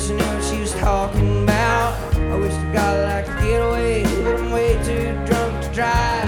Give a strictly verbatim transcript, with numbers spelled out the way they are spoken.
wish I knew what she was talking about. I wish to God that I could get away, but I'm way too drunk to drive.